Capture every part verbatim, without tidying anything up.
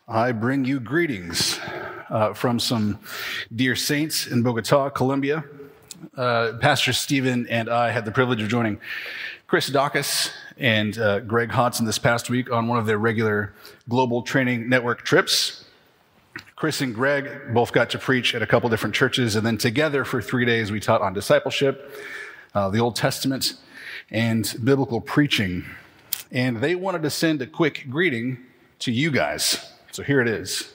I bring you greetings uh, from some dear saints in Bogota, Colombia. Uh, Pastor Stephen and I had the privilege of joining Chris Dawkins and uh, Greg Hodson this past week on one of their regular Global Training Network trips. Chris and Greg both got to preach at a couple different churches, and then together for three days we taught on discipleship, uh, the Old Testament, and biblical preaching. And they wanted to send a quick greeting to you guys. So here it is.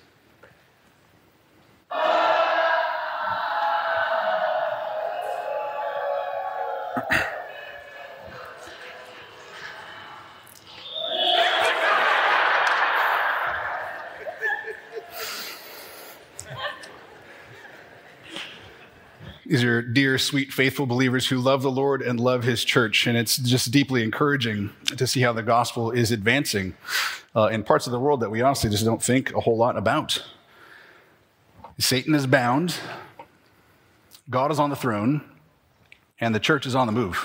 These are dear, sweet, faithful believers who love the Lord and love his church. And it's just deeply encouraging to see how the gospel is advancing uh, in parts of the world that we honestly just don't think a whole lot about. Satan is bound, God is on the throne, and the church is on the move.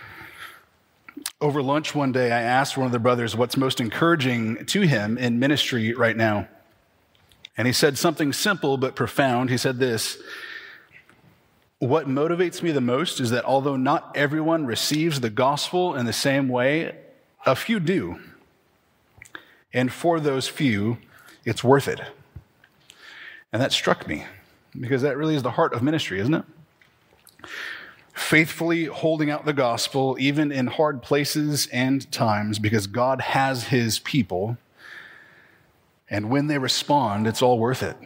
Over lunch one day, I asked one of the brothers what's most encouraging to him in ministry right now. And he said something simple but profound. He said this: what motivates me the most is that although not everyone receives the gospel in the same way, a few do. And for those few, it's worth it. And that struck me, because that really is the heart of ministry, isn't it? Faithfully holding out the gospel, even in hard places and times, because God has his people. And when they respond, it's all worth it.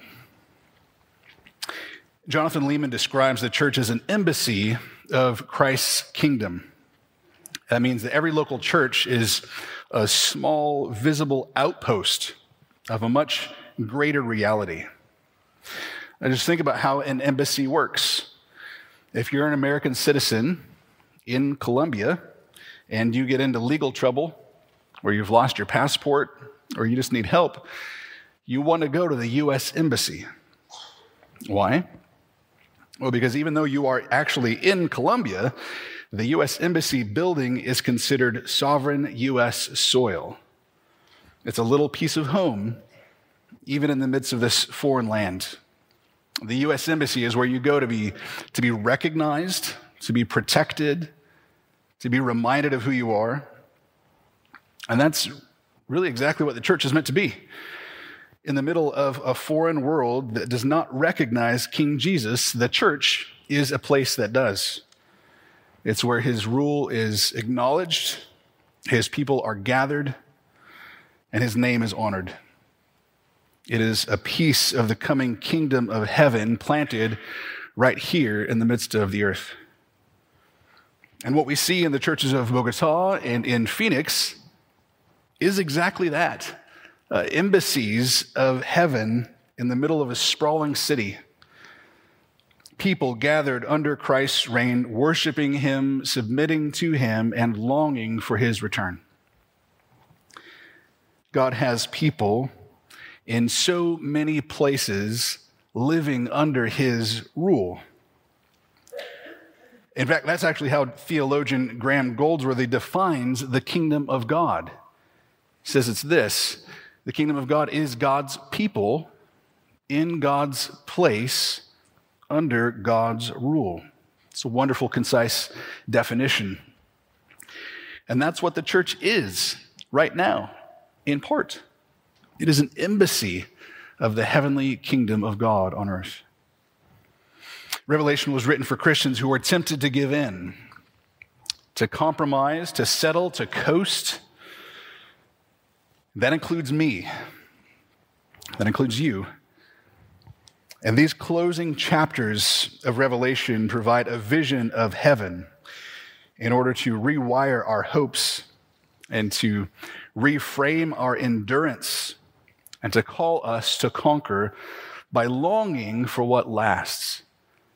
Jonathan Leeman describes the church as an embassy of Christ's kingdom. That means that every local church is a small, visible outpost of a much greater reality. Now just think about how an embassy works. If you're an American citizen in Colombia and you get into legal trouble, or you've lost your passport, or you just need help, you want to go to the U S Embassy. Why? Well, because even though you are actually in Colombia, the U S Embassy building is considered sovereign U S soil. It's a little piece of home, even in the midst of this foreign land. The U S Embassy is where you go to be, to be recognized, to be protected, to be reminded of who you are. And that's really exactly what the church is meant to be. In the middle of a foreign world that does not recognize King Jesus, the church is a place that does. It's where his rule is acknowledged, his people are gathered, and his name is honored. It is a piece of the coming kingdom of heaven planted right here in the midst of the earth. And what we see in the churches of Bogota and in Phoenix is exactly that. Uh, embassies of heaven in the middle of a sprawling city. People gathered under Christ's reign, worshiping him, submitting to him, and longing for his return. God has people in so many places living under his rule. In fact, that's actually how theologian Graham Goldsworthy defines the kingdom of God. He says it's this: the kingdom of God is God's people in God's place under God's rule. It's a wonderful, concise definition. And that's what the church is right now, in part. It is an embassy of the heavenly kingdom of God on earth. Revelation was written for Christians who are tempted to give in, to compromise, to settle, to coast. That includes me. That includes you. And these closing chapters of Revelation provide a vision of heaven in order to rewire our hopes and to reframe our endurance and to call us to conquer by longing for what lasts.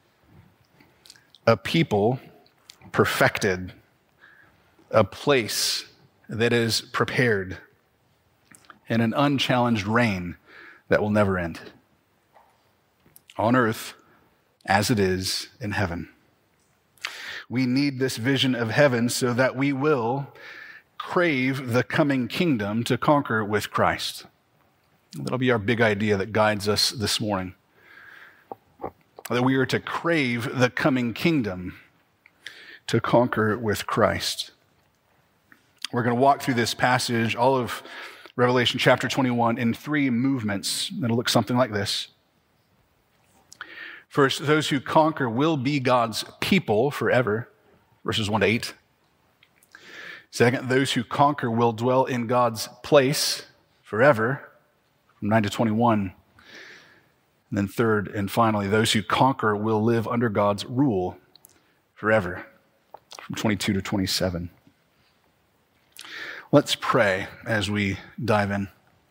A people perfected, a place that is prepared, and an unchallenged reign that will never end. On earth, as it is in heaven. We need this vision of heaven so that we will crave the coming kingdom to conquer with Christ. That'll be our big idea that guides us this morning. That we are to crave the coming kingdom, to conquer with Christ. We're going to walk through this passage, all of Revelation chapter twenty-one, in three movements that'll look something like this. First, those who conquer will be God's people forever, verses one to eight. Second, those who conquer will dwell in God's place forever, from nine to twenty-one. And then third and finally, those who conquer will live under God's rule forever, from twenty-two to twenty-seven. Let's pray as we dive in.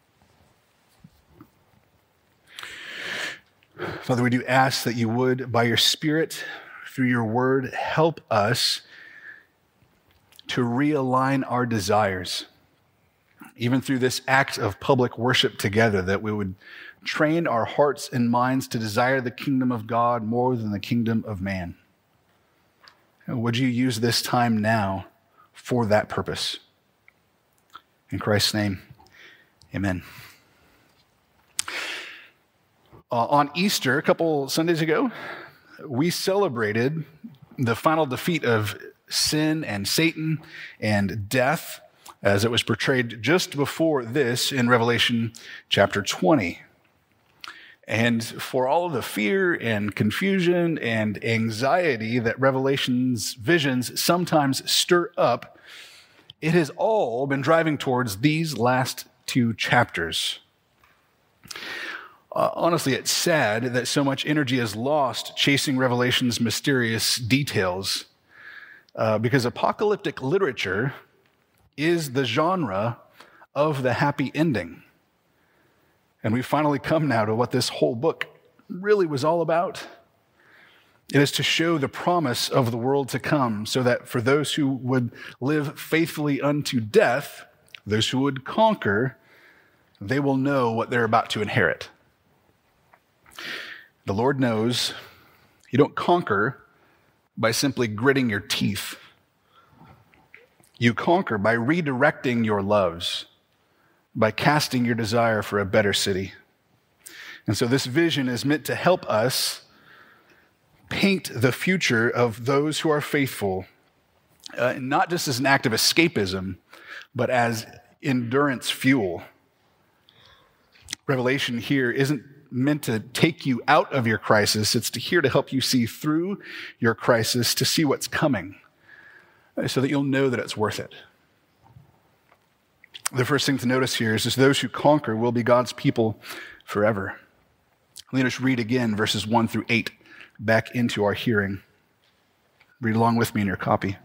Father, we do ask that you would, by your Spirit, through your word, help us to realign our desires, even through this act of public worship together, that we would train our hearts and minds to desire the kingdom of God more than the kingdom of man. And would you use this time now for that purpose? In Christ's name, amen. Uh, on Easter, a couple Sundays ago, we celebrated the final defeat of sin and Satan and death, as it was portrayed just before this in Revelation chapter twenty. And for all of the fear and confusion and anxiety that Revelation's visions sometimes stir up, it has all been driving towards these last two chapters. Uh, honestly, it's sad that so much energy is lost chasing Revelation's mysterious details, uh, because apocalyptic literature is the genre of the happy ending. And we finally come now to what this whole book really was all about. It is to show the promise of the world to come, so that for those who would live faithfully unto death, those who would conquer, they will know what they're about to inherit. The Lord knows you don't conquer by simply gritting your teeth. You conquer by redirecting your loves, by casting your desire for a better city. And so this vision is meant to help us paint the future of those who are faithful, uh, not just as an act of escapism, but as endurance fuel. Revelation here isn't meant to take you out of your crisis. It's to here to help you see through your crisis, to see what's coming, so that you'll know that it's worth it. The first thing to notice here is that those who conquer will be God's people forever. Let us read again verses one through eight back into our hearing. Read along with me in your copy.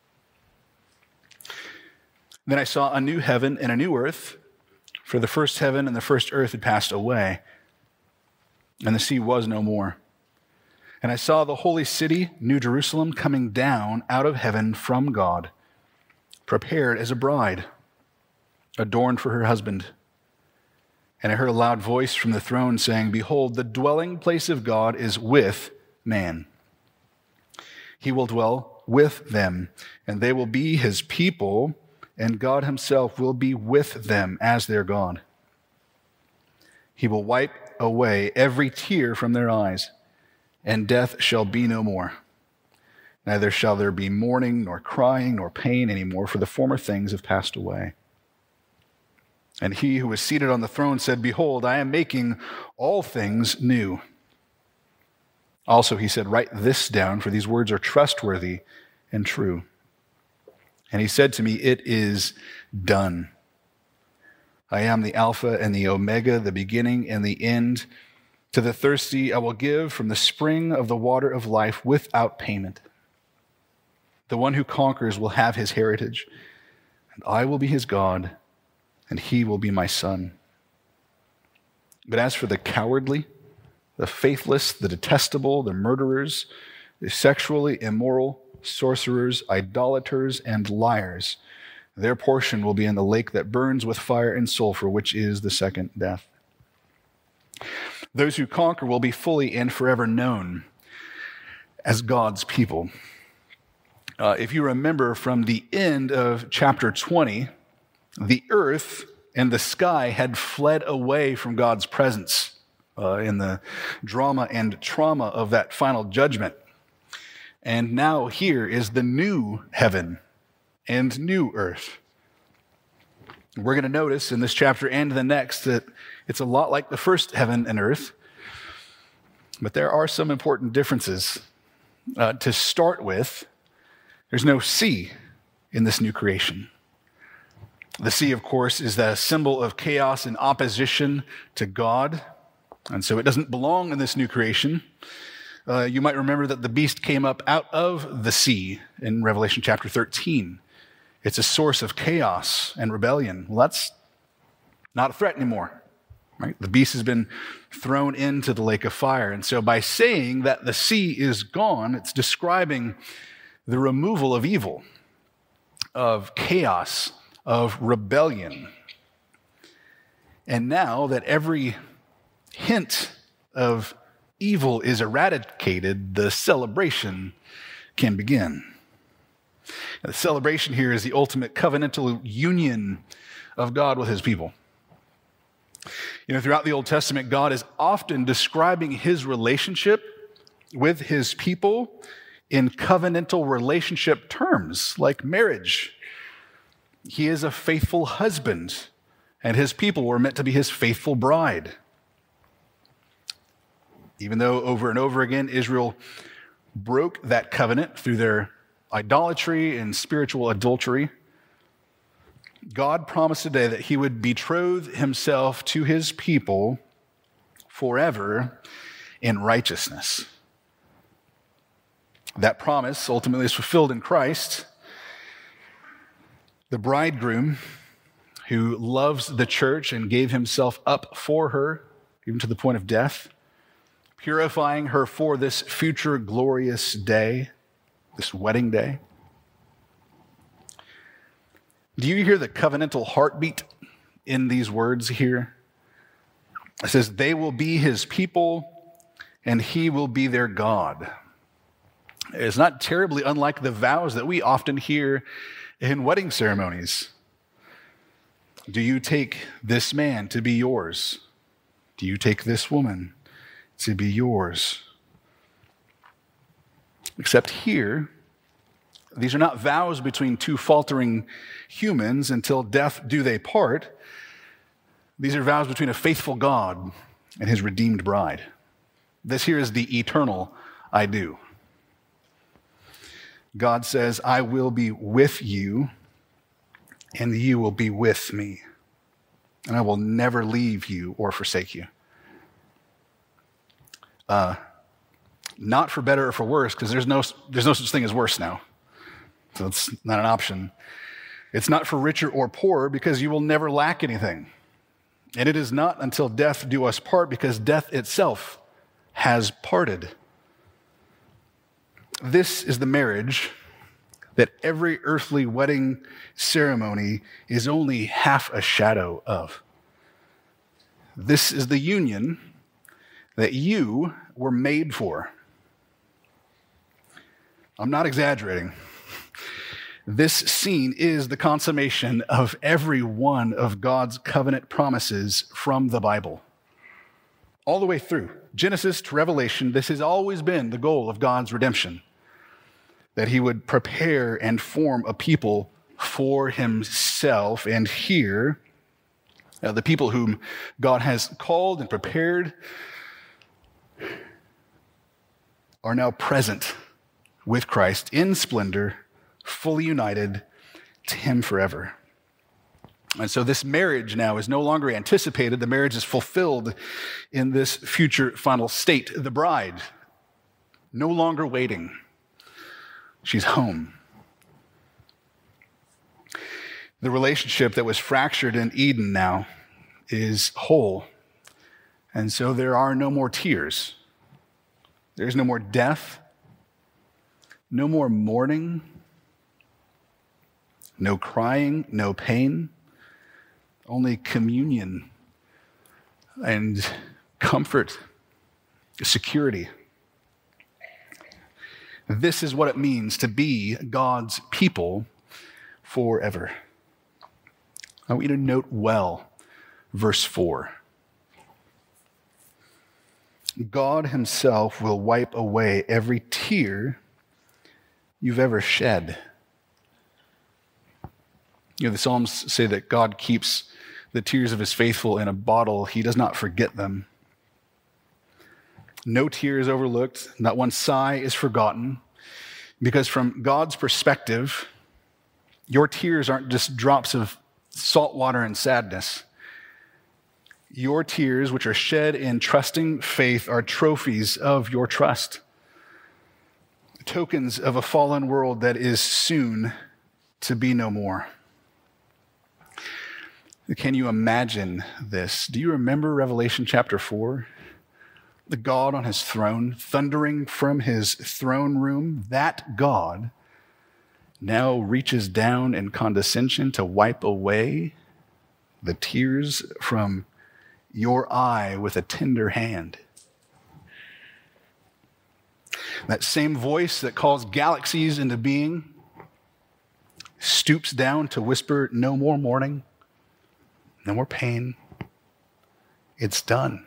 Then I saw a new heaven and a new earth, for the first heaven and the first earth had passed away, and the sea was no more. And I saw the holy city, New Jerusalem, coming down out of heaven from God, prepared as a bride, adorned for her husband. And I heard a loud voice from the throne saying, "Behold, the dwelling place of God is with man. He will dwell with them, and they will be his people, and God himself will be with them as their God. He will wipe away every tear from their eyes, and death shall be no more. Neither shall there be mourning, nor crying, nor pain anymore, for the former things have passed away." And he who was seated on the throne said, "Behold, I am making all things new." Also he said, "Write this down, for these words are trustworthy and true." And he said to me, "It is done. I am the Alpha and the Omega, the beginning and the end. To the thirsty I will give from the spring of the water of life without payment. The one who conquers will have his heritage, and I will be his God, and he will be my son. But as for the cowardly, the faithless, the detestable, the murderers, the sexually immoral, sorcerers, idolaters, and liars, their portion will be in the lake that burns with fire and sulfur, which is the second death. Those who conquer will be fully and forever known as God's people." Uh, if you remember from the end of chapter twenty, the earth and the sky had fled away from God's presence uh, in the drama and trauma of that final judgment. And now here is the new heaven and new earth. We're going to notice in this chapter and the next that it's a lot like the first heaven and earth, but there are some important differences. Uh, to start with, there's no sea in this new creation. The sea, of course, is the symbol of chaos and opposition to God, and so it doesn't belong in this new creation. Uh, you might remember that the beast came up out of the sea in Revelation chapter thirteen. It's a source of chaos and rebellion. Well, that's not a threat anymore, right? The beast has been thrown into the lake of fire. And so by saying that the sea is gone, it's describing the removal of evil, of chaos, of rebellion. And now that every hint of evil is eradicated, the celebration can begin. The celebration here is the ultimate covenantal union of God with his people. You know, throughout the Old Testament, God is often describing his relationship with his people in covenantal relationship terms, like marriage. He is a faithful husband, and his people were meant to be his faithful bride. Even though over and over again, Israel broke that covenant through their idolatry and spiritual adultery, God promised today that he would betroth himself to his people forever in righteousness. That promise ultimately is fulfilled in Christ. The bridegroom who loves the church and gave himself up for her, even to the point of death, purifying her for this future glorious day, this wedding day. Do you hear the covenantal heartbeat in these words here? It says, they will be his people and he will be their God. It's not terribly unlike the vows that we often hear in wedding ceremonies. Do you take this man to be yours? Do you take this woman to be yours? Except here, these are not vows between two faltering humans until death do they part. These are vows between a faithful God and his redeemed bride. This here is the eternal I do. God says, I will be with you and you will be with me, and I will never leave you or forsake you. Uh, not for better or for worse, because there's no, there's no such thing as worse now. So it's not an option. It's not for richer or poorer, because you will never lack anything. And it is not until death do us part, because death itself has parted. This is the marriage that every earthly wedding ceremony is only half a shadow of. This is the union that you were made for. I'm not exaggerating. This scene is the consummation of every one of God's covenant promises from the Bible. All the way through, Genesis to Revelation, this has always been the goal of God's redemption, that he would prepare and form a people for himself. And here, uh, the people whom God has called and prepared are now present with Christ in splendor, fully united to him forever. And so this marriage now is no longer anticipated. The marriage is fulfilled in this future final state. The bride, no longer waiting. She's home. The relationship that was fractured in Eden now is whole. And so there are no more tears. There's no more death. No more mourning. No crying, no pain. Only communion and comfort, security. This is what it means to be God's people forever. I want you to note well verse four. God himself will wipe away every tear you've ever shed. You know, the Psalms say that God keeps the tears of his faithful in a bottle. He does not forget them. No tear is overlooked. Not one sigh is forgotten. Because from God's perspective, your tears aren't just drops of salt water and sadness. Your tears, which are shed in trusting faith, are trophies of your trust. Tokens of a fallen world that is soon to be no more. Can you imagine this? Do you remember Revelation chapter four? The God on his throne, thundering from his throne room, that God now reaches down in condescension to wipe away the tears from your eye with a tender hand. That same voice that calls galaxies into being stoops down to whisper, no more mourning, no more pain. It's done.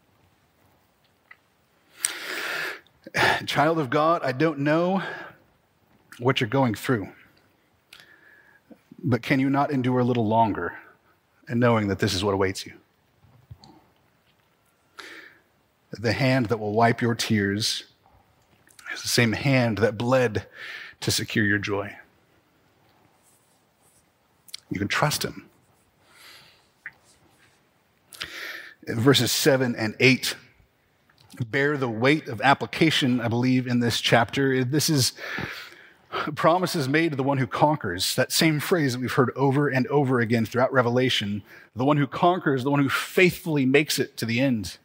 Child of God, I don't know what you're going through, but can you not endure a little longer and knowing that this is what awaits you? The hand that will wipe your tears is the same hand that bled to secure your joy. You can trust him. Verses seven and eight bear the weight of application, I believe, in this chapter. This is promises made to the one who conquers. That same phrase that we've heard over and over again throughout Revelation. The one who conquers, the one who faithfully makes it to the end.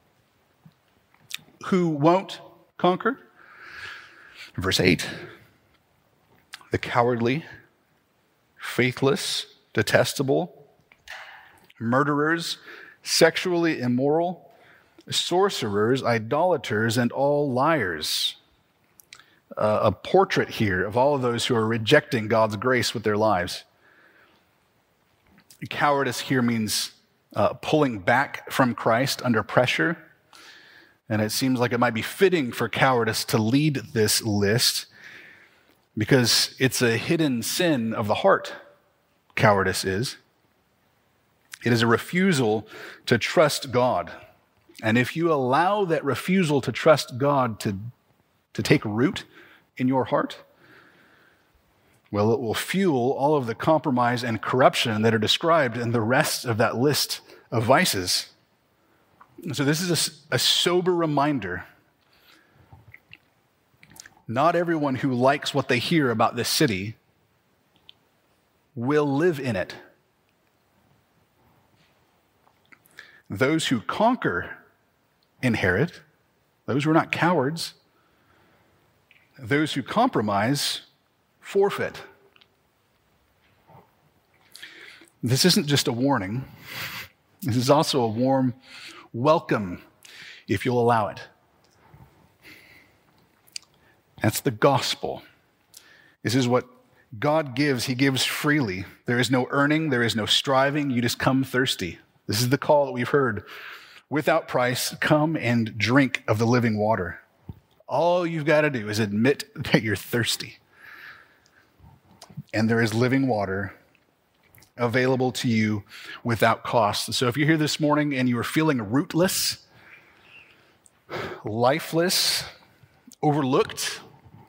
Who won't conquer? Verse eight. The cowardly, faithless, detestable, murderers, sexually immoral, sorcerers, idolaters, and all liars. Uh, a portrait here of all of those who are rejecting God's grace with their lives. Cowardice here means uh, pulling back from Christ under pressure. And it seems like it might be fitting for cowardice to lead this list because it's a hidden sin of the heart, cowardice is. It is a refusal to trust God. And if you allow that refusal to trust God to, to take root in your heart, well, it will fuel all of the compromise and corruption that are described in the rest of that list of vices. And so this is a, a sober reminder. Not everyone who likes what they hear about this city will live in it. Those who conquer inherit. Those who are not cowards. Those who compromise forfeit. This isn't just a warning. This is also a warm welcome, if you'll allow it. That's the gospel. This is what God gives. He gives freely. There is no earning. There is no striving. You just come thirsty. This is the call that we've heard. Without price, come and drink of the living water. All you've got to do is admit that you're thirsty. And there is living water available to you without cost. So if you're here this morning and you are feeling rootless, lifeless, overlooked,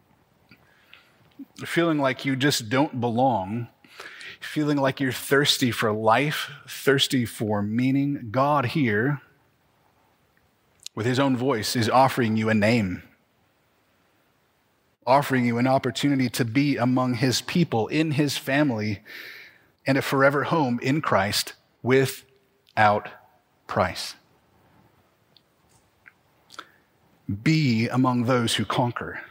feeling like you just don't belong, feeling like you're thirsty for life, thirsty for meaning, God here, with his own voice, is offering you a name, offering you an opportunity to be among his people, in his family, and a forever home in Christ without price. Be among those who conquer.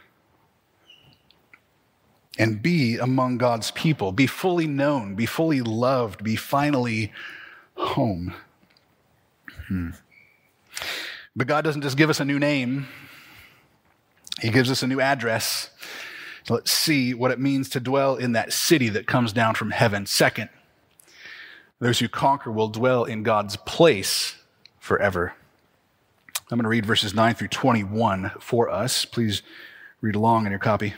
And be among God's people. Be fully known. Be fully loved. Be finally home. Hmm. But God doesn't just give us a new name. He gives us a new address. So let's see what it means to dwell in that city that comes down from heaven. Second, Those who conquer will dwell in God's place forever. I'm going to read verses nine through twenty-one for us. Please read along in your copy.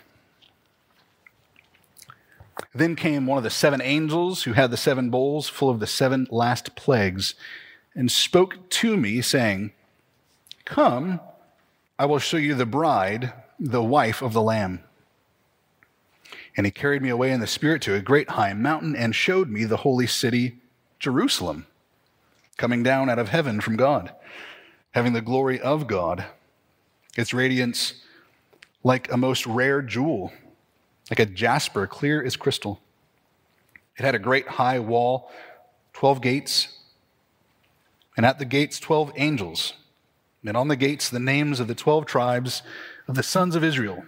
Then came one of the seven angels who had the seven bowls full of the seven last plagues and spoke to me, saying, "Come, I will show you the bride, the wife of the Lamb." And he carried me away in the Spirit to a great high mountain and showed me the holy city, Jerusalem, coming down out of heaven from God, having the glory of God, its radiance like a most rare jewel, like a jasper, clear as crystal. It had a great high wall, twelve gates, and at the gates twelve angels, and on the gates the names of the twelve tribes of the sons of Israel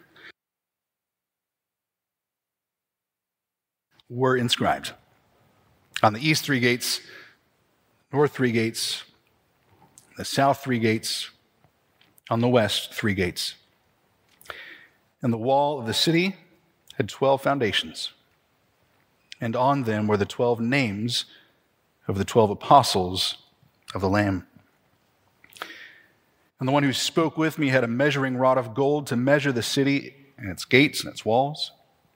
were inscribed. On the east three gates, north three gates, the south three gates, on the west three gates. And the wall of the city had twelve foundations, and on them were the twelve names of the twelve apostles of the Lamb. And the one who spoke with me had a measuring rod of gold to measure the city and its gates and its walls.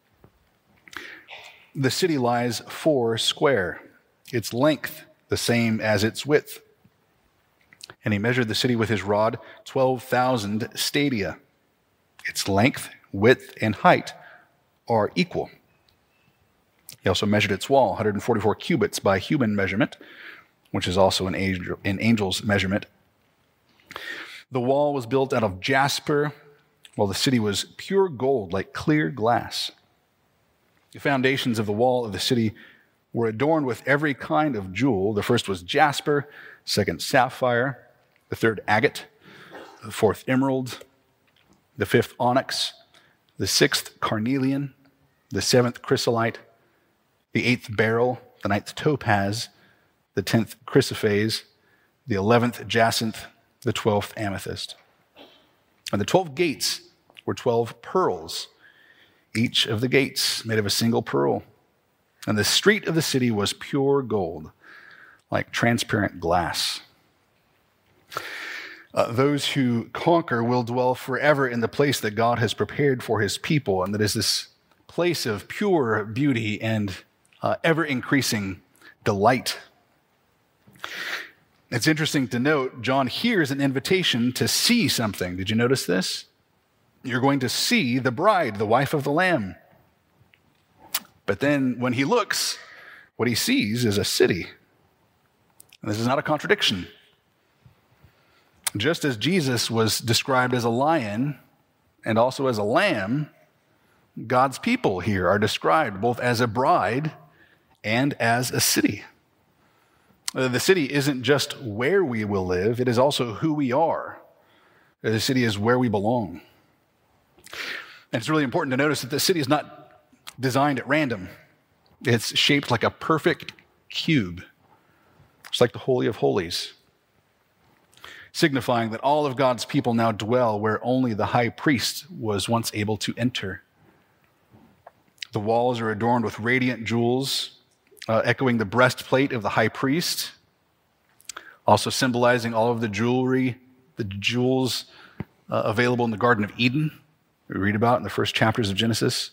The city lies four square, its length the same as its width. And he measured the city with his rod, twelve thousand stadia. Its length, width, and height are equal. He also measured its wall, one hundred forty-four cubits by human measurement, which is also an, angel, an angel's measurement. The wall was built out of jasper, while the city was pure gold, like clear glass. The foundations of the wall of the city were adorned with every kind of jewel. The first was jasper, second sapphire, the third agate, the fourth emerald, the fifth onyx, the sixth carnelian, the seventh chrysolite, the eighth beryl, the ninth topaz, the tenth chrysoprase, the eleventh jacinth, the twelfth amethyst. And the twelve gates were twelve pearls, each of the gates made of a single pearl. And the street of the city was pure gold, like transparent glass. Uh, those who conquer will dwell forever in the place that God has prepared for his people, and that is this place of pure beauty and uh, ever-increasing delight. It's interesting to note, John hears an invitation to see something. Did you notice this? You're going to see the bride, the wife of the Lamb. But then when he looks, what he sees is a city. And this is not a contradiction. Just as Jesus was described as a lion and also as a lamb, God's people here are described both as a bride and as a city. The city isn't just where we will live, it is also who we are. The city is where we belong. And it's really important to notice that the city is not designed at random. It's shaped like a perfect cube. It's like the Holy of Holies, signifying that all of God's people now dwell where only the high priest was once able to enter. The walls are adorned with radiant jewels, uh, echoing the breastplate of the high priest, also symbolizing all of the jewelry, the jewels uh, available in the Garden of Eden, we read about in the first chapters of Genesis.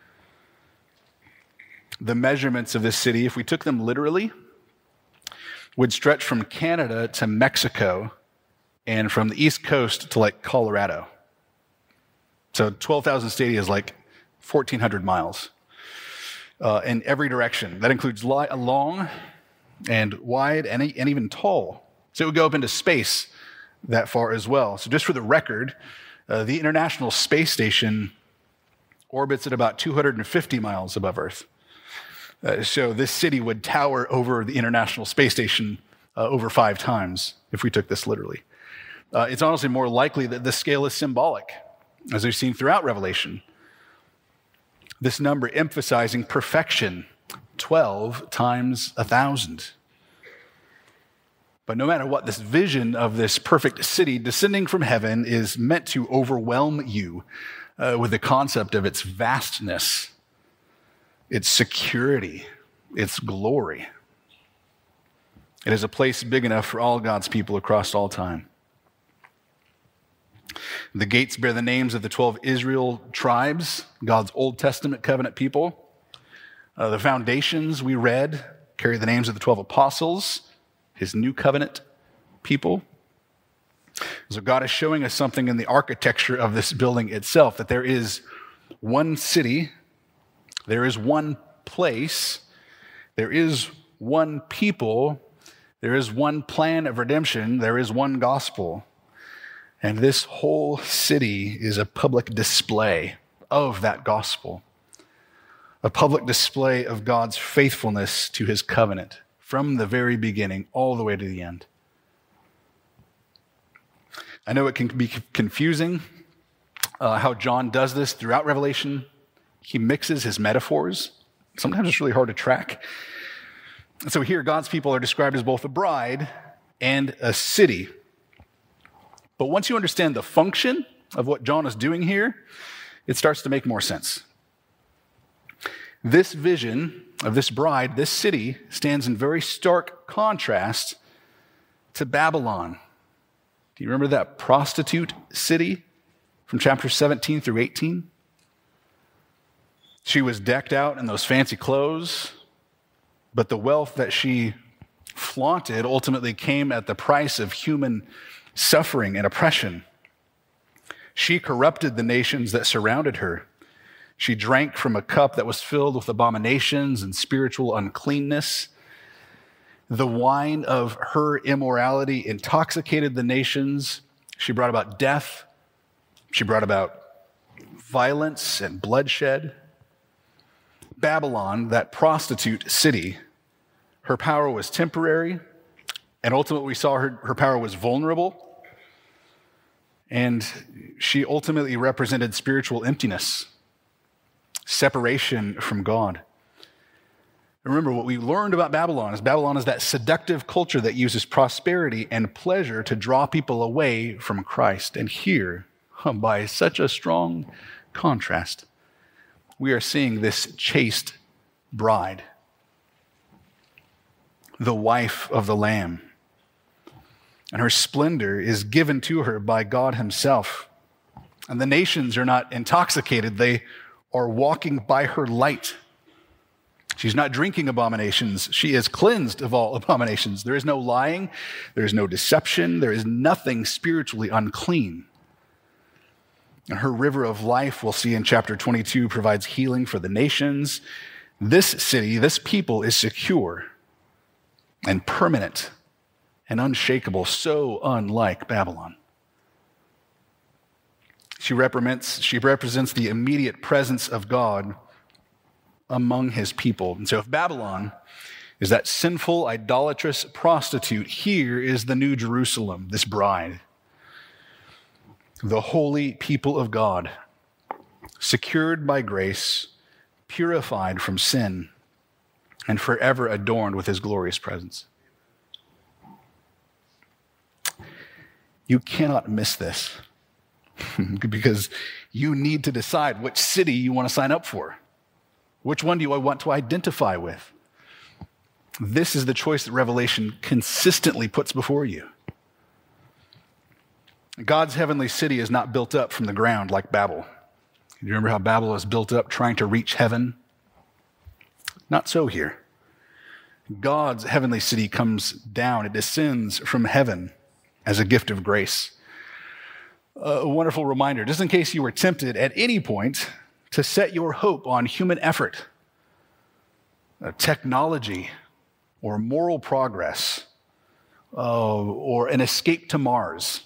The measurements of this city, if we took them literally, would stretch from Canada to Mexico and from the East Coast to like Colorado. So twelve thousand stadia is like fourteen hundred miles uh, in every direction. That includes li- long and wide and, and even tall. So it would go up into space that far as well. So just for the record, uh, the International Space Station orbits at about two hundred fifty miles above Earth. Uh, so this city would tower over the International Space Station uh, over five times if we took this literally. Uh, it's honestly more likely that the scale is symbolic, as we've seen throughout Revelation. This number emphasizing perfection, twelve times a thousand. But no matter what, this vision of this perfect city descending from heaven is meant to overwhelm you uh, with the concept of its vastness, its security, its glory. It is a place big enough for all God's people across all time. The gates bear the names of the twelve Israel tribes, God's Old Testament covenant people. Uh, the foundations we read carry the names of the twelve apostles, his new covenant people. So God is showing us something in the architecture of this building itself, that there is one city, there is one place, there is one people, there is one plan of redemption, there is one gospel. And this whole city is a public display of that gospel, a public display of God's faithfulness to his covenant from the very beginning all the way to the end. I know it can be confusing uh, how John does this throughout Revelation. He mixes his metaphors. Sometimes it's really hard to track. And so here, God's people are described as both a bride and a city. But once you understand the function of what John is doing here, it starts to make more sense. This vision of this bride, this city, stands in very stark contrast to Babylon. Do you remember that prostitute city from chapter seventeen through eighteen? She was decked out in those fancy clothes, but the wealth that she flaunted ultimately came at the price of human suffering and oppression. She corrupted the nations that surrounded her. She drank from a cup that was filled with abominations and spiritual uncleanness. The wine of her immorality intoxicated the nations. She brought about death. She brought about violence and bloodshed. Babylon, that prostitute city, her power was temporary, and ultimately we saw her, her power was vulnerable. And she ultimately represented spiritual emptiness, separation from God. Remember, what we learned about Babylon is Babylon is that seductive culture that uses prosperity and pleasure to draw people away from Christ. And here, by such a strong contrast, we are seeing this chaste bride, the wife of the Lamb. And her splendor is given to her by God himself. And the nations are not intoxicated, they are walking by her light. She's not drinking abominations. She is cleansed of all abominations. There is no lying. There is no deception. There is nothing spiritually unclean. And her river of life, we'll see in chapter twenty-two, provides healing for the nations. This city, this people is secure and permanent and unshakable, so unlike Babylon. She represents, she represents the immediate presence of God among his people. And so if Babylon is that sinful, idolatrous prostitute, here is the New Jerusalem, this bride, the holy people of God, secured by grace, purified from sin, and forever adorned with his glorious presence. You cannot miss this because you need to decide which city you want to sign up for. Which one do you want to identify with? This is the choice that Revelation consistently puts before you. God's heavenly city is not built up from the ground like Babel. You remember how Babel is built up trying to reach heaven? Not so here. God's heavenly city comes down. It descends from heaven as a gift of grace. A wonderful reminder, just in case you were tempted at any point to set your hope on human effort, technology, or moral progress, uh, or an escape to Mars.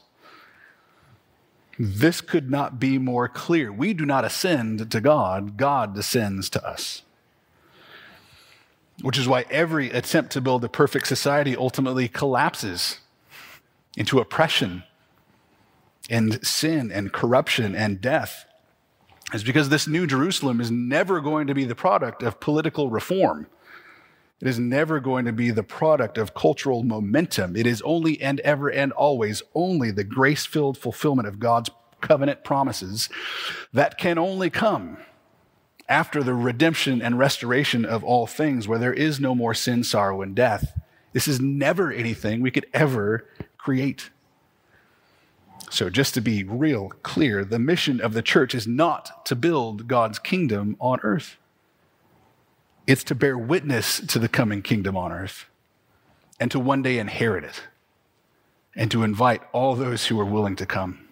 This could not be more clear. We do not ascend to God, God descends to us. Which is why every attempt to build a perfect society ultimately collapses into oppression and sin and corruption and death. Is because this New Jerusalem is never going to be the product of political reform. It is never going to be the product of cultural momentum. It is only and ever and always only the grace-filled fulfillment of God's covenant promises that can only come after the redemption and restoration of all things, where there is no more sin, sorrow, and death, This is never anything we could ever create. So just to be real clear, the mission of the church is not to build God's kingdom on earth. It's to bear witness to the coming kingdom on earth and to one day inherit it and to invite all those who are willing to come.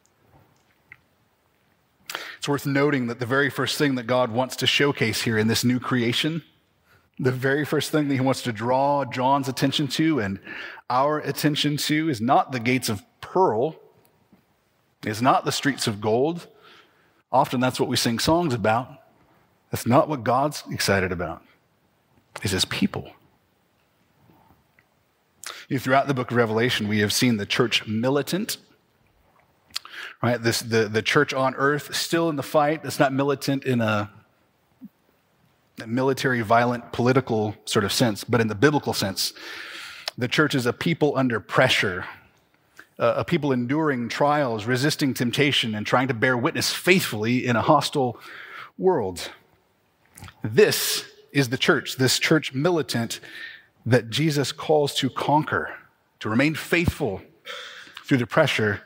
It's worth noting that the very first thing that God wants to showcase here in this new creation, the very first thing that he wants to draw John's attention to and our attention to is not the gates of pearl, is not the streets of gold. Often that's what we sing songs about. That's not what God's excited about. It's his people. You know, throughout the book of Revelation, we have seen the church militant. Right? This the, the church on earth still in the fight. It's not militant in a, a military, violent, political sort of sense, but in the biblical sense. The church is a people under pressure, uh, a people enduring trials, resisting temptation, and trying to bear witness faithfully in a hostile world. This is the church, this church militant that Jesus calls to conquer, to remain faithful through the pressure,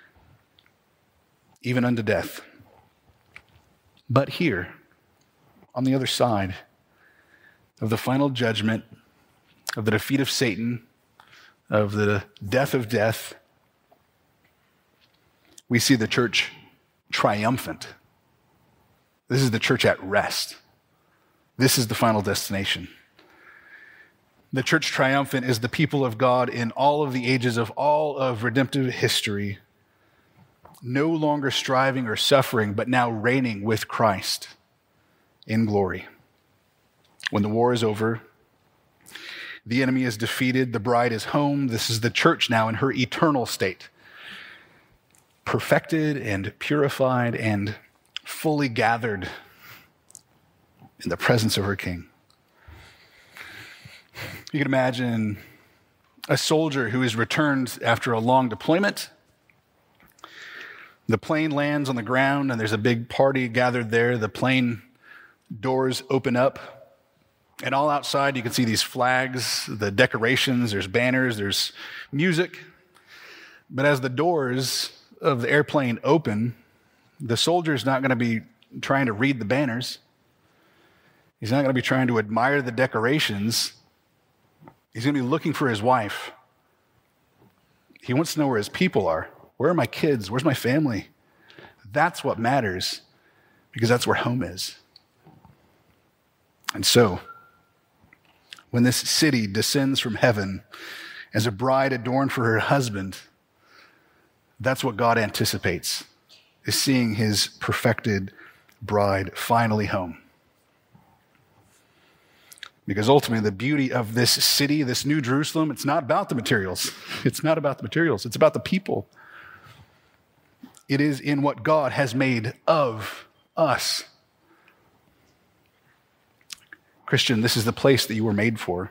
even unto death. But here, on the other side of the final judgment, of the defeat of Satan, of the death of death, we see the church triumphant. This is the church at rest. This is the final destination. The church triumphant is the people of God in all of the ages of all of redemptive history, no longer striving or suffering, but now reigning with Christ in glory. When the war is over, the enemy is defeated, the bride is home. This is the church now in her eternal state, perfected and purified and fully gathered in the presence of her King. You can imagine a soldier who is returned after a long deployment. The plane lands on the ground and there's a big party gathered there. The plane doors open up and all outside you can see these flags, the decorations, there's banners, there's music. But as the doors of the airplane open, the soldier's not going to be trying to read the banners. He's not going to be trying to admire the decorations. He's going to be looking for his wife. He wants to know where his people are. Where are my kids? Where's my family? That's what matters, because that's where home is. And so, when this city descends from heaven as a bride adorned for her husband, that's what God anticipates, is seeing his perfected bride finally home. Because ultimately, the beauty of this city, this New Jerusalem, it's not about the materials. It's not about the materials. It's about the people. It is in what God has made of us. Christian, this is the place that you were made for.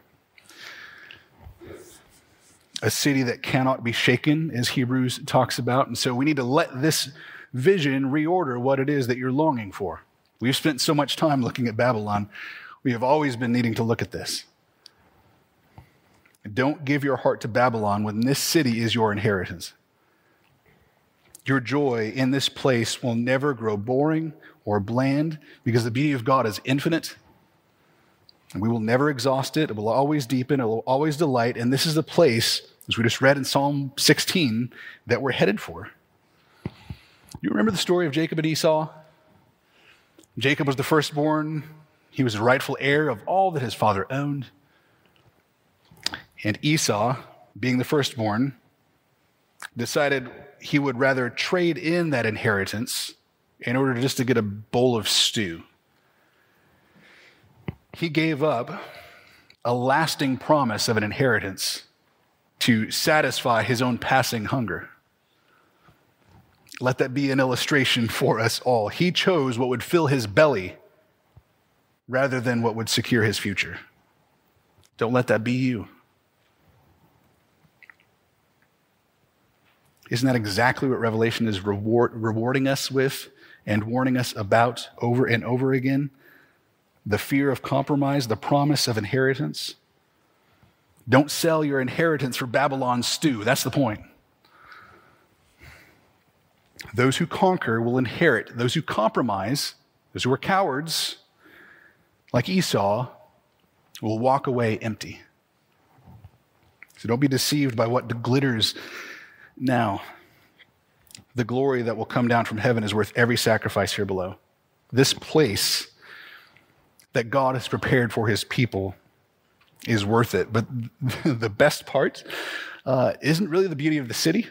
A city that cannot be shaken, as Hebrews talks about. And so we need to let this vision reorder what it is that you're longing for. We've spent so much time looking at Babylon. We have always been needing to look at this. Don't give your heart to Babylon when this city is your inheritance. Your joy in this place will never grow boring or bland because the beauty of God is infinite. And we will never exhaust it. It will always deepen. It will always delight. And this is the place, as we just read in Psalm sixteen, that we're headed for. You remember the story of Jacob and Esau? Jacob was the firstborn. He was the rightful heir of all that his father owned. And Esau, being the firstborn, decided he would rather trade in that inheritance in order just to get a bowl of stew. He gave up a lasting promise of an inheritance to satisfy his own passing hunger. Let that be an illustration for us all. He chose what would fill his belly rather than what would secure his future. Don't let that be you. Isn't that exactly what Revelation is reward, rewarding us with and warning us about over and over again? The fear of compromise, the promise of inheritance. Don't sell your inheritance for Babylon's stew. That's the point. Those who conquer will inherit. Those who compromise, those who are cowards, like Esau, will walk away empty. So don't be deceived by what glitters now. The glory that will come down from heaven is worth every sacrifice here below. This place that God has prepared for his people is worth it. But the best part uh, isn't really the beauty of the city.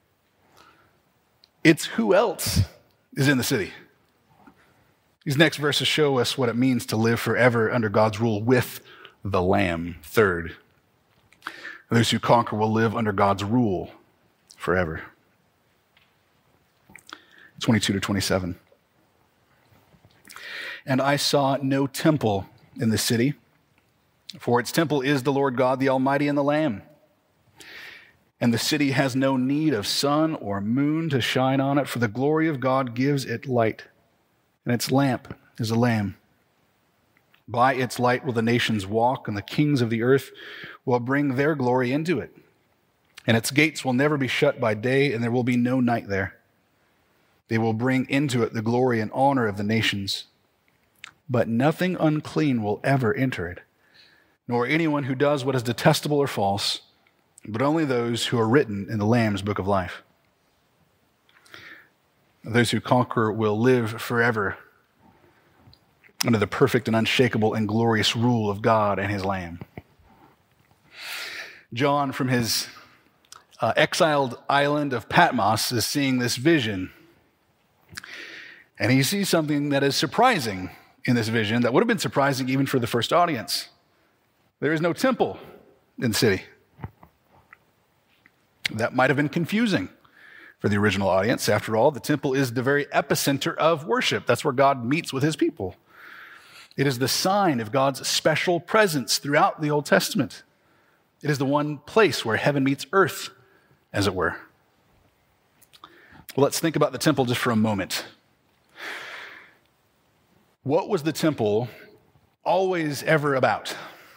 It's who else is in the city. These next verses show us what it means to live forever under God's rule with the Lamb. Third, those who conquer will live under God's rule forever. twenty-two to twenty-seven. And I saw no temple in the city, for its temple is the Lord God, the Almighty, and the Lamb. And the city has no need of sun or moon to shine on it, for the glory of God gives it light, and its lamp is a lamb. By its light will the nations walk, and the kings of the earth will bring their glory into it. And its gates will never be shut by day, and there will be no night there. They will bring into it the glory and honor of the nations. But nothing unclean will ever enter it, nor anyone who does what is detestable or false, but only those who are written in the Lamb's book of life. Those who conquer will live forever under the perfect and unshakable and glorious rule of God and his Lamb. John, from his uh, exiled island of Patmos, is seeing this vision. And he sees something that is surprising in this vision that would have been surprising even for the first audience. There is no temple in the city. That might have been confusing for the original audience. After all, the temple is the very epicenter of worship. That's where God meets with his people. It is the sign of God's special presence throughout the Old Testament. It is the one place where heaven meets earth, as it were. Well, let's think about the temple just for a moment. What was the temple always ever about?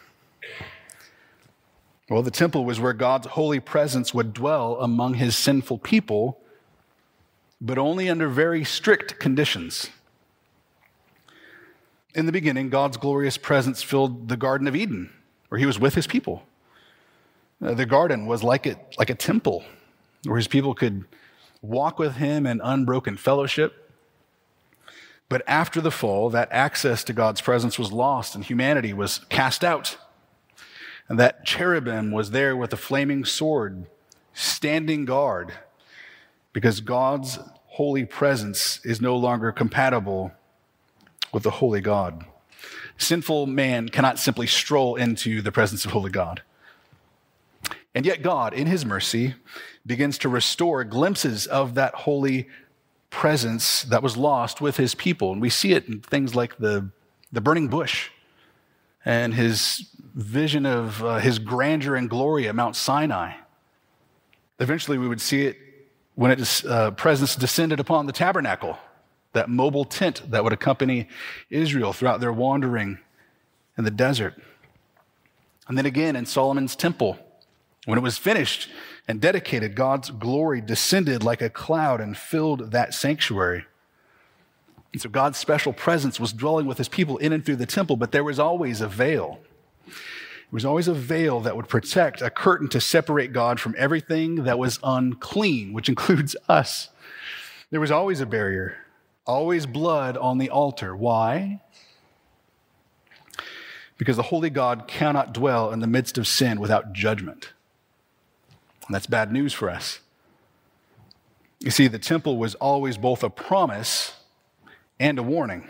Well, the temple was where God's holy presence would dwell among his sinful people, but only under very strict conditions. In the beginning, God's glorious presence filled the Garden of Eden, where he was with his people. Uh, the garden was like a, like a temple, where his people could walk with him in unbroken fellowship. But after the fall, that access to God's presence was lost and humanity was cast out. And that cherubim was there with a flaming sword, standing guard, because God's holy presence is no longer compatible with the holy God. Sinful man cannot simply stroll into the presence of holy God. And yet God, in his mercy, begins to restore glimpses of that holy presence that was lost with his people. And we see it in things like the, the burning bush and his vision of uh, his grandeur and glory at Mount Sinai. Eventually, we would see it when its uh, presence descended upon the tabernacle, that mobile tent that would accompany Israel throughout their wandering in the desert. And then again in Solomon's temple, when it was finished and dedicated, God's glory descended like a cloud and filled that sanctuary. And so God's special presence was dwelling with his people in and through the temple, but there was always a veil. There was always a veil that would protect, a curtain to separate God from everything that was unclean, which includes us. There was always a barrier, always blood on the altar. Why? Because the holy God cannot dwell in the midst of sin without judgment. And that's bad news for us. You see, the temple was always both a promise and a warning.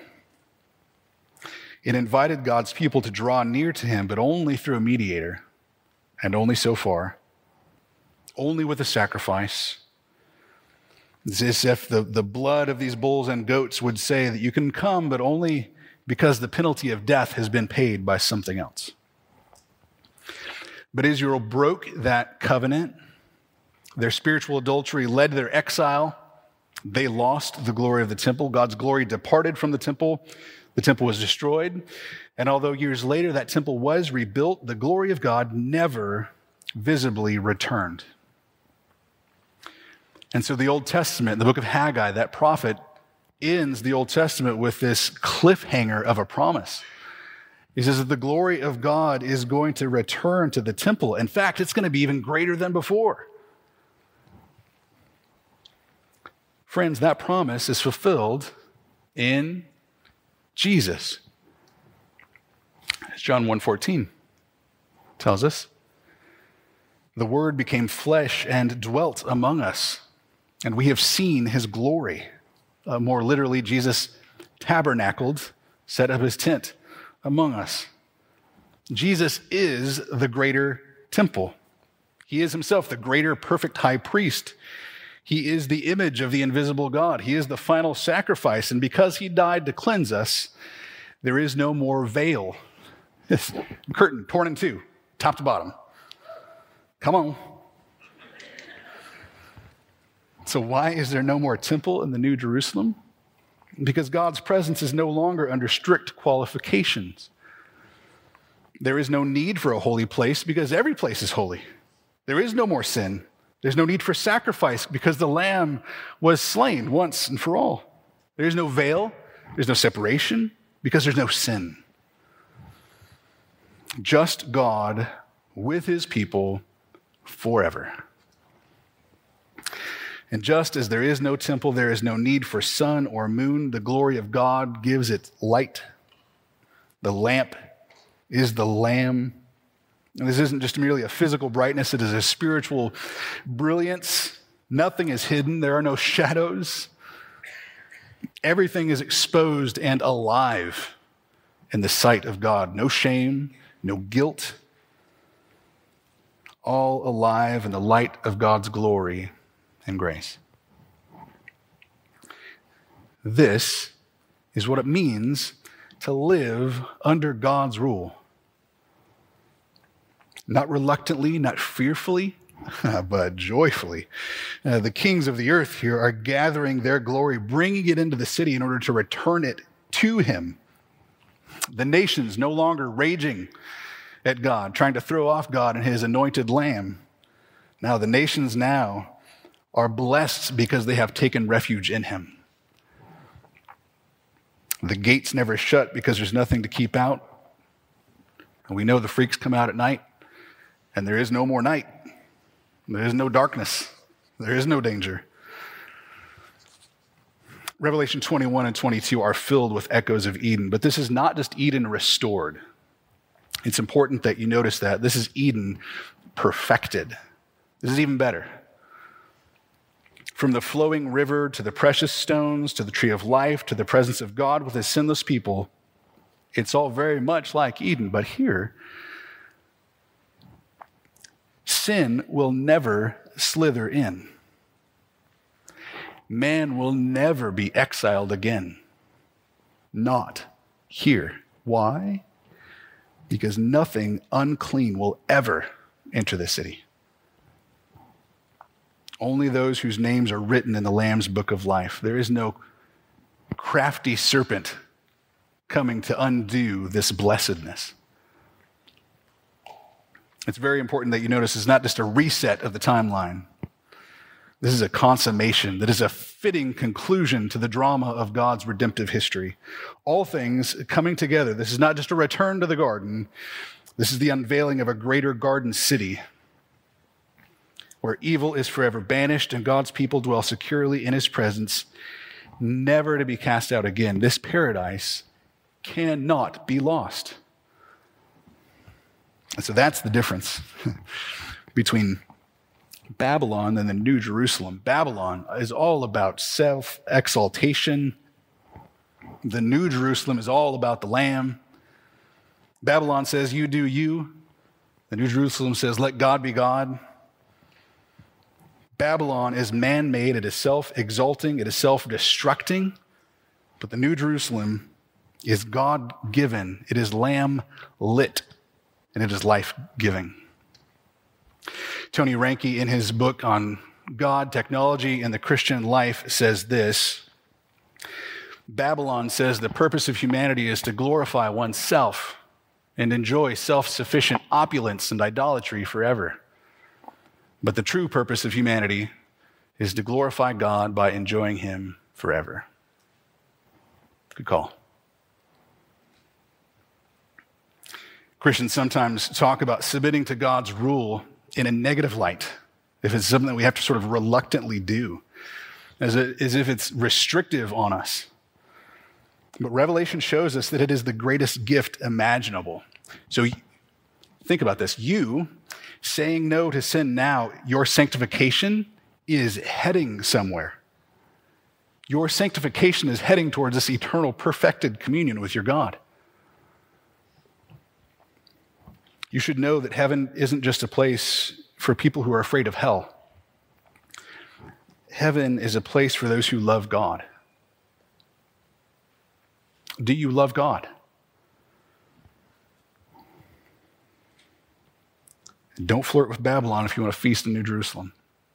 It invited God's people to draw near to him, but only through a mediator, and only so far, only with a sacrifice. It's as if the, the blood of these bulls and goats would say that you can come, but only because the penalty of death has been paid by something else. But Israel broke that covenant. Their spiritual adultery led to their exile. They lost the glory of the temple. God's glory departed from the temple. The temple was destroyed, and although years later that temple was rebuilt, the glory of God never visibly returned. And so the Old Testament, the book of Haggai, that prophet, ends the Old Testament with this cliffhanger of a promise. He says that the glory of God is going to return to the temple. In fact, it's going to be even greater than before. Friends, that promise is fulfilled in Jesus. As John one fourteen tells us, the Word became flesh and dwelt among us, and we have seen his glory. Uh, more literally, Jesus tabernacled, set up his tent among us. Jesus is the greater temple. He is himself the greater perfect high priest. He is the image of the invisible God. He is the final sacrifice. And because he died to cleanse us, there is no more veil. This curtain torn in two, top to bottom. Come on. So why is there no more temple in the New Jerusalem? Because God's presence is no longer under strict qualifications. There is no need for a holy place because every place is holy. There is no more sin. There's no need for sacrifice because the Lamb was slain once and for all. There is no veil. There's no separation because there's no sin. Just God with his people forever. And just as there is no temple, there is no need for sun or moon. The glory of God gives it light. The lamp is the Lamb. And this isn't just merely a physical brightness, it is a spiritual brilliance. Nothing is hidden, there are no shadows. Everything is exposed and alive in the sight of God. No shame, no guilt. All alive in the light of God's glory and grace. This is what it means to live under God's rule. Not reluctantly, not fearfully, but joyfully. Uh, the kings of the earth here are gathering their glory, bringing it into the city in order to return it to him. The nations no longer raging at God, trying to throw off God and his anointed lamb. Now the nations now are blessed because they have taken refuge in him. The gates never shut because there's nothing to keep out. And we know the freaks come out at night, and there is no more night. There is no darkness. There is no danger. Revelation twenty-one and twenty-two are filled with echoes of Eden, but this is not just Eden restored. It's important that you notice that. This is Eden perfected. This is even better. From the flowing river to the precious stones to the tree of life to the presence of God with his sinless people, it's all very much like Eden. But here, sin will never slither in. Man will never be exiled again. Not here. Why? Because nothing unclean will ever enter the city. Only those whose names are written in the Lamb's book of life. There is no crafty serpent coming to undo this blessedness. It's very important that you notice it's not just a reset of the timeline. This is a consummation that is a fitting conclusion to the drama of God's redemptive history. All things coming together. This is not just a return to the garden. This is the unveiling of a greater garden city where evil is forever banished and God's people dwell securely in his presence, never to be cast out again. This paradise cannot be lost. And so that's the difference between Babylon and the New Jerusalem. Babylon is all about self-exaltation. The New Jerusalem is all about the Lamb. Babylon says, you do you. The New Jerusalem says, let God be God. Babylon is man-made, it is self-exalting, it is self-destructing, but the New Jerusalem is God-given, it is Lamb-lit, and it is life-giving. Tony Reinke, in his book on God, technology, and the Christian life, says this: Babylon says the purpose of humanity is to glorify oneself and enjoy self-sufficient opulence and idolatry forever. But the true purpose of humanity is to glorify God by enjoying him forever. Good call. Christians sometimes talk about submitting to God's rule in a negative light, if it's something that we have to sort of reluctantly do, as, a, as if it's restrictive on us. But Revelation shows us that it is the greatest gift imaginable. So think about this. You saying no to sin now, your sanctification is heading somewhere. Your sanctification is heading towards this eternal, perfected communion with your God. You should know that heaven isn't just a place for people who are afraid of hell. Heaven is a place for those who love God. Do you love God? Don't flirt with Babylon if you want to feast in New Jerusalem.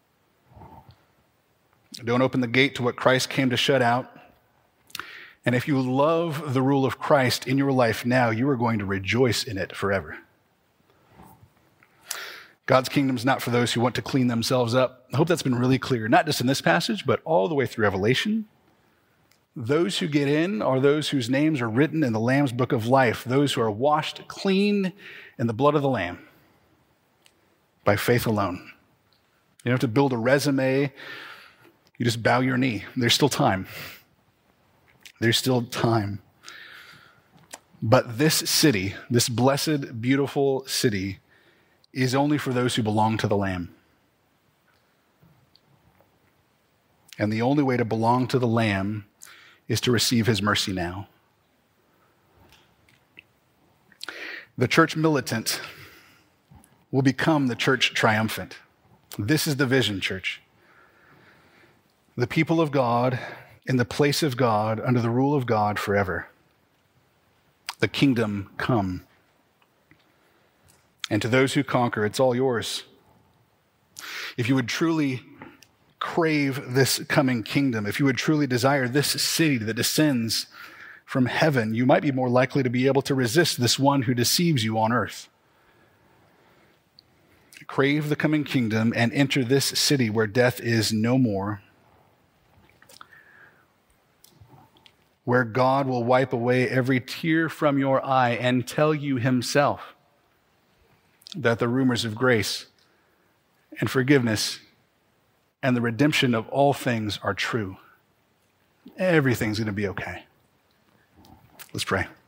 Don't open the gate to what Christ came to shut out. And if you love the rule of Christ in your life now, you are going to rejoice in it forever. God's kingdom is not for those who want to clean themselves up. I hope that's been really clear, not just in this passage, but all the way through Revelation. Those who get in are those whose names are written in the Lamb's book of life, those who are washed clean in the blood of the Lamb by faith alone. You don't have to build a resume. You just bow your knee. There's still time. There's still time. But this city, this blessed, beautiful city, is only for those who belong to the Lamb. And the only way to belong to the Lamb is to receive his mercy now. The church militant will become the church triumphant. This is the vision, church. The people of God in the place of God, under the rule of God forever. The kingdom come. And to those who conquer, it's all yours. If you would truly crave this coming kingdom, if you would truly desire this city that descends from heaven, you might be more likely to be able to resist this one who deceives you on earth. Crave the coming kingdom and enter this city where death is no more, where God will wipe away every tear from your eye and tell you himself that the rumors of grace and forgiveness and the redemption of all things are true. Everything's going to be okay. Let's pray.